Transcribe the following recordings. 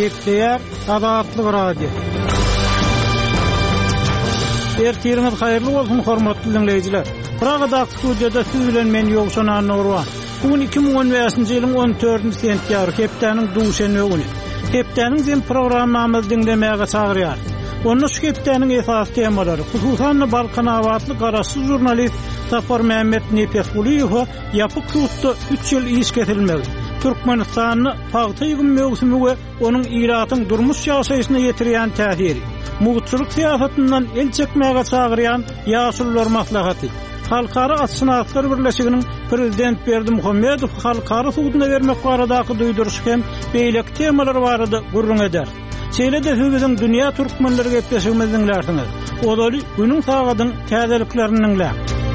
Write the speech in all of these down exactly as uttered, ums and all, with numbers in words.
Gepleýär Azatlyk radio. Ertiriniz haýyrly bolsun hormatly dinleýijiler. Pragada studiyada siz bilen men Ýogşan Nurwan. Bugün iki bin on beşinji ýylyň on dördünji sentýabr hepdeniň duşanby güni. Hepdeniň hem programmamyzy dinlemäge çagyrýar. Onu şu hepdeniň esas temalary, hususan Balkan awatly garaşy jurnalist Safar Mehmet Nepesguliýow ýapyk tutdy üç ýyl iş kesilmeli. Türkmenistanyny paýta ýygyn mewsumi we onuň iratyň durmuş ýaşaýyşyna ýetirýän täsiri, muğutçylyk siýasatyndan el çekmäge çagyrýan ýaşullar maslahaty. Halkara Atşynatlar Birleşiginiň prezident Berdimuhammedow halkara suwduna bermek baradaky duýduruş hem beýlek temalar barada gurrun eder. Çeýlede hübüziň dünýä türkmenleri gepleşigimiziň lärsiňiz. Odaly günüň sagadyň täzeliklerini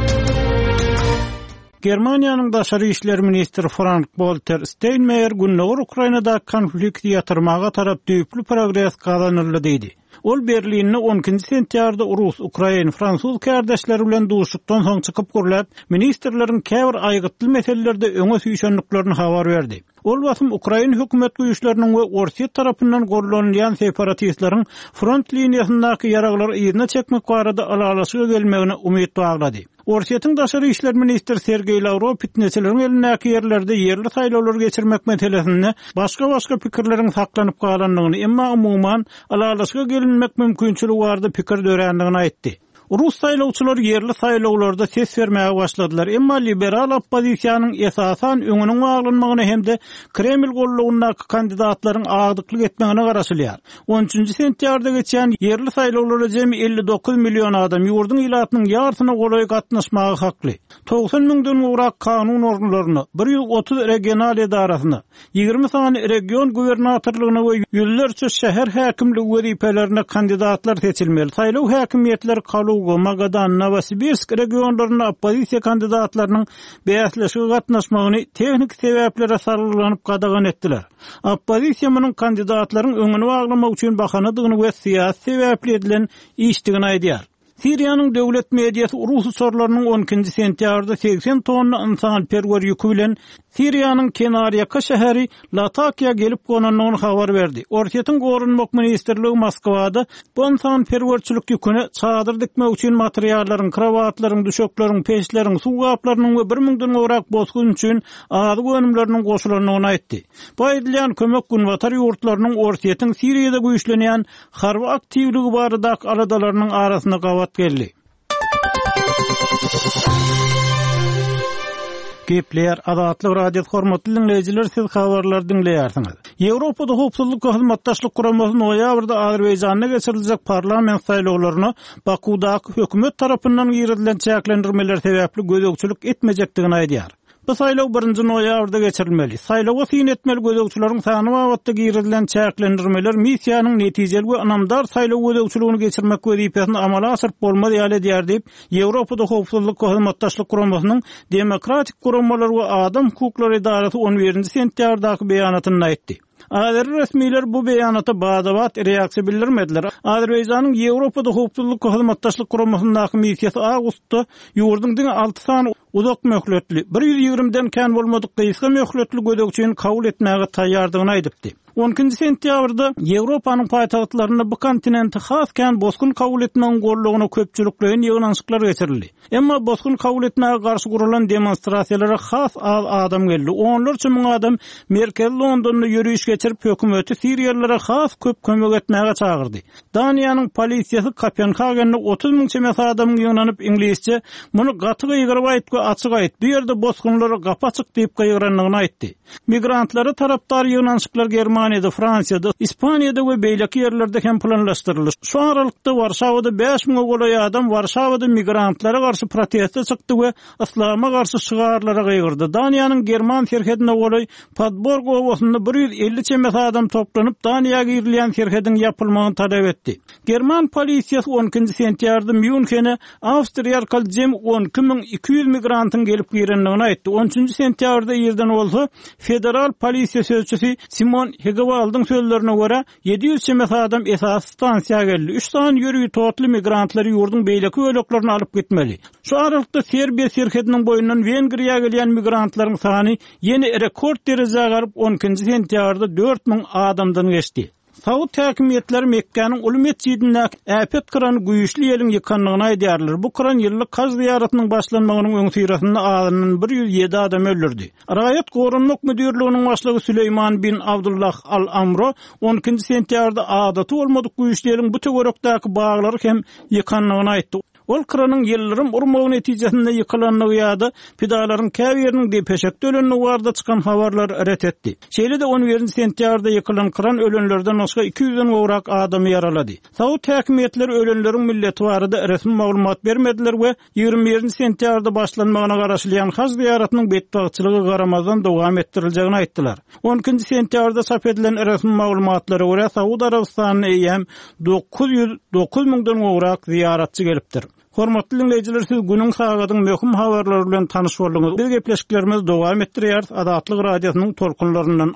Germaniýanyň daşary işler ministri Frank-Walter Steinmeier günnäger Ukrainada konflikti ýatyrmaga tarap düýpli progress kazanyrly diýdi. Ol Berlinne onuncu sentýarda Rus, Ukrain, Fransuz kardeşleri bilen duşukdan soň çykyp gurlap, ministrleriň käbir aýgytly meselelerde öňe süýşenliklerini habar berdi. Ol basym Ukrain hökümet güýçleriniň we Orsiýa tarapyndan gorlanýan separatistlaryň front liniýasyndaky ýaraglary ýerine çekmek barada alalaşyga gelmegine umyt baglady. Orsiýatyň daşary işler ministri Sergey Lavrov pitneçileriň elindäki ýerlerde ýerli saýlawlar geçirmek meselesinde başga-başga pikirleriň saklanyp galanlygyny, emma umumyň alalaşyga gelinmek mümkinçiligi bardy pikir dörendigini aýtdy. Rus saýlawçylar ýerli saýlawlarda ses bermäge başladylar, emma liberal oppozisiýanyň esasan öňüniň aglanmagyny hemde Kreml gollugyndaky kandidatlaryň agdyklyk etmegine garaşylýar. on üçünji sentýarda geçen ýerli saýlawlara jemi elli dokuz million adam ýurdun ilatynyň ýartyna golay gatnaşmagy hakly. doksan miňden urak kanun organlaryny, bir ýüz otuz regional edarasyny, ýygrimi sany region gubernatorlygyny we ýüllerçe şäher häkimligi wezipelerini kandidatlar seçilmeli. Saýlaw häkimiýetleri Magadan, Novosibirsk regionlaryna oppozisiýa kandidatlarynyň beýasleşige gatnaşmagyny tehnik sebäplere sarylanyp gadagan etdiler. Oppozisiýa munyň kandidatlaryň öňüni baglamak üçin bahanadygyny we siýasy sebäpli edilen işdigini aýdýar. Siriýanyň döwlet mediýasy Rus sorlarynyň onuncu sentýarda seksen tonna insan perwer ýükü bilen Siriýanyň Kenariyaka şäheri Latakiýa gelip gonanyny habar berdi. Orsiýatyň gorunmak ministrligi Moskwada bu insan perwerçilik ýüküne çadyr dikmek üçin materiallaryň, krawatlaryň, düşöklaryň, peşleriň, suw gaplarynyň we bir miňden gorak bozgun üçin ady gönümleriniň goşulanyny aýtdy. Bu edilýän kömek günwatar ýurtlarynyň Orsiýatyň Siriýada güýçlenýän harby aktivligi baradaky aradalarynyň arasyna gawat geldi. Gepleýär Azatlyk radio hormatly dinleýijiler, siz habarlar dinleýärsiňiz. Ýewropada howpsuzlyk we hyzmatdaşlyk guramasyny noýabrda Azerbaýjanda geçiriljek parlament saýlawlaryna Bakudaky hökümet tarapyndan ýerdilen çäklendirmeler sebäpli gözegçilik etmejekdigini aýdýar. Bu saýlaw birinji noýabrda geçirilmeli. Saýlawga syn etmeli gözegçileriň sany wagtda ýerdilen çäklendirmeler missiýanyň netijeli we anamdar saýlaw gözegçiligini geçirmek wezipesini amala asyryp bolmady ýaly diýär diýip Ýewropada howpsuzlyk we hyzmatdaşlyk guramasynyň demokratik guramalar we adam hukuklary idarasy on birinji sentýardaky beýanatyny aýtdy. Azeri resmiler bu beýanata bazawat reaksiýa bildirmediler. Azerbaýjanyň Ýewropada howpsuzlyk we hyzmatdaşlyk guramasyndaky missiýasy awgustda ýurdun diňe alty sany uzak möhletli bir ýüz ýigrimden kän bolmadyk gysga möhletli gözegçiň kabul etmäge taýýardygyny aýdypdy. onuncu sentýabrda Ýewropanyň paýtagtlaryna bu kontinenti hasken bozgun kabul etmegiň gorlugyna köpçüliklerin ýygnanşyklar geçirildi. Emma bozgun kabul etmäge garşy gurulan demonstrasiýalara has az adam geldi. Onlarça miň adam Merkel Londonda ýürüýüş geçirip hökümeti Siriýallara has köp kömek etmäge çagyrdy. Daniýanyň polisiýasy Kopenhagende otuz miň çemes adamyň ýygnanyp inglizçe muny gaty ýygyryp aýtdy, açyk aýtdy. Bu ýerde bozgunlara gapaçyk diýip gaýrynyny aýtdy. Migrantlary tarapdar ýygnanşyklar Germaniýa Almanya'da, Fransa'da, İspanya'da ve beýleki ýerlerde hem planlaşdyrylýar. Şu aralykda Warşawada beş miňe golay adam Warşawada migrantlara garşy protesta çykdy we islama garşy şygarlara gaýgyrdy. Daniýanyň German serhedine golay Padborg owasynda bir ýüz elli çemes adam toplanyp Daniýaga girilýän serhedin ýapylmagyny talap etdi. German polisiýasy onuncu sentýarda Münchene Awstriýa jem on iki miň iki ýüz migrantyň gelip girendigini aýtdy. on üçünji sentýarda ýerden bolsa federal polisiýa sözçüsi Simon Egevaldyň sözlerine görä yedi yüz çemes adam esas stansiýaga geldi. üç sany ýürügi totly migrantlar ýurdun beýleki böleklaryny alyp gitmeli. Şu aralykda Serbiýa şirketiniň boýundan Wengriýa gelýän migrantlaryň sany ýeni rekord derejäge garyp on ikinji sentýabrda dört miň adamdan geçdi. Saud häkimetleri Mekkanyň uly mescidinde äpet kırany güýçli ýeliň ýykanlygyny aýdýarlar. Bu kıran ýyllyk haj ziýaratynyň başlanmagynyň öňsýrasynda adamyň bir yüz yedi adam öldürdi. Raýat gorunluk müdürlüğiniň başlygy Süleyman bin Abdullah al-Amro on ikinji sentýarda adaty bolmadyk güýçli ýeliň bu töwerekdäki baglary hem ýykanlygyny aýtdy. Ol kıranın yıllarım urmağı neticesinde yıkılanlığı yadı, pidalaryň käbiriniň depeşekde ölenliği varda çıkan habarlar ret etdi. Şeýle de on birinji sentýarda yıkılan kıran ölenlerden başga iki yüzden gowrak adamy yaralady. Saud häkimetleri ölenleriň milleti barada resmi maglumat bermediler we ýygrimi birinji sentýarda başlanmagyna garaşylýan haj ziýaratynyň betbagçylygy garamazdan dowam etdirilýäni aýtdylar. on ikinji sentýarda çap edilen resmi maglumatlara görä Saud Arabistanyna eýem dokuz yüz dokuz miňden gowrak ziýaratçy gelipdir. Hormatly dinleyijiler, siz günüň sagadyň möhüm habarlary bilen tanyş boldyňyz. Biz gepleşiklerimiz dowam etdirýär. Adatlyk radiosynyň tolkunlaryndan